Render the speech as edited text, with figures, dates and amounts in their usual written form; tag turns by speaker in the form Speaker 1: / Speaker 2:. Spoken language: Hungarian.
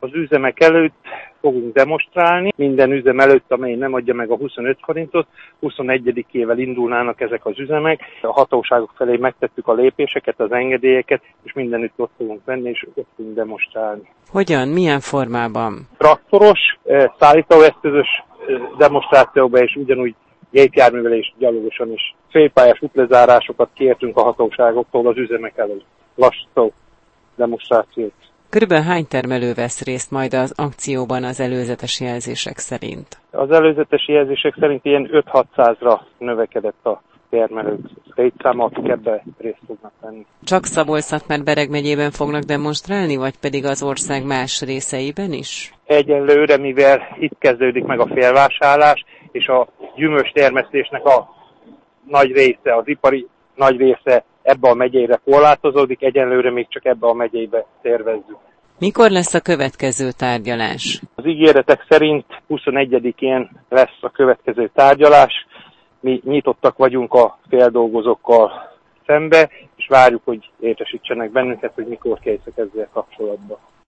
Speaker 1: Az üzemek előtt fogunk demonstrálni, minden üzem előtt, amely nem adja meg a 25 forintot, 21-ével indulnának ezek az üzemek. A hatóságok felé megtettük a lépéseket, az engedélyeket, és mindenütt ott fogunk venni, és ott fogunk demonstrálni.
Speaker 2: Hogyan? Milyen formában?
Speaker 1: Traktoros, szállítóeszközös demonstrációban, és ugyanúgy gépjárművel és gyalogosan is félpályás útlezárásokat kértünk a hatóságoktól az üzemek előtt. Lassító demonstrációt.
Speaker 2: Körülbelül hány termelő vesz részt majd az akcióban az előzetes jelzések szerint?
Speaker 1: Az előzetes jelzések szerint ilyen 5-600-ra növekedett a termelők létszáma, akik ebbe részt fognak venni.
Speaker 2: Csak Szabolcs-Szatmár-Bereg megyében fognak demonstrálni, vagy pedig az ország más részeiben is?
Speaker 1: Egyelőre, mivel itt kezdődik meg a félvásárlás, és a gyümölcs termesztésnek a nagy része, az ipari nagy része ebbe a megyére korlátozódik, egyelőre még csak ebbe a megyébe tervezzük.
Speaker 2: Mikor lesz a következő tárgyalás?
Speaker 1: Az ígéretek szerint 21-én lesz a következő tárgyalás. Mi nyitottak vagyunk a feldolgozókkal szembe, és várjuk, hogy értesítsenek bennünket, hogy mikor készek ezzel kapcsolatban.